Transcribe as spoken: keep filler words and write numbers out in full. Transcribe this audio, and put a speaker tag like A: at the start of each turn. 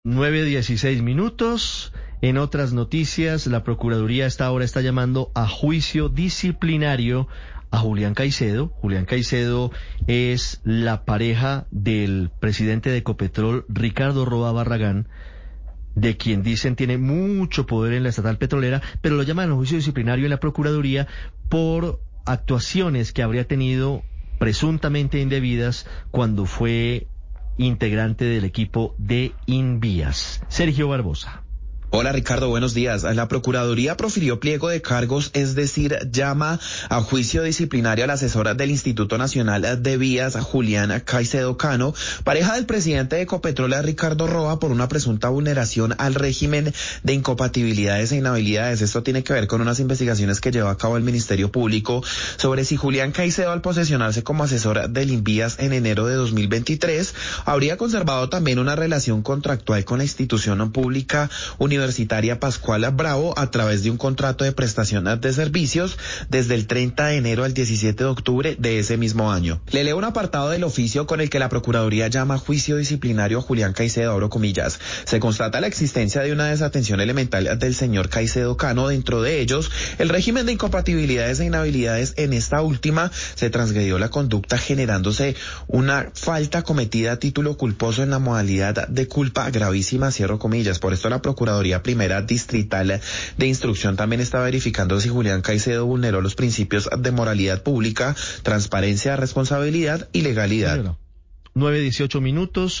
A: nueve dieciséis minutos. En otras noticias, la Procuraduría hasta ahora está llamando a juicio disciplinario a Julián Caicedo. Julián Caicedo es la pareja del presidente de Ecopetrol, Ricardo Roa Barragán, de quien dicen tiene mucho poder en la estatal petrolera, pero lo llaman a juicio disciplinario en la Procuraduría por actuaciones que habría tenido presuntamente indebidas cuando fue integrante del equipo de Invías. Sergio Barbosa.
B: Hola Ricardo, buenos días. La Procuraduría profirió pliego de cargos, es decir, llama a juicio disciplinario a la asesora del Instituto Nacional de Vías, Julián Caicedo Cano, pareja del presidente de Ecopetrol, Ricardo Roa, por una presunta vulneración al régimen de incompatibilidades e inhabilidades. Esto tiene que ver con unas investigaciones que lleva a cabo el Ministerio Público sobre si Julián Caicedo, al posesionarse como asesor del Invías en enero de dos mil veintitrés, habría conservado también una relación contractual con la institución pública universitaria Universitaria Pascual Bravo a través de un contrato de prestación de servicios desde el treinta de enero al diecisiete de octubre de ese mismo año. Le leo un apartado del oficio con el que la Procuraduría llama juicio disciplinario a Julián Caicedo, abro comillas. Se constata la existencia de una desatención elemental del señor Caicedo Cano, dentro de ellos el régimen de incompatibilidades e inhabilidades. En esta última se transgredió la conducta generándose una falta cometida a título culposo en la modalidad de culpa gravísima, cierro comillas. Por esto la Procuraduría Primera Distrital de Instrucción también está verificando si Julián Caicedo vulneró los principios de moralidad pública, transparencia, responsabilidad y legalidad.
A: nueve dieciocho minutos.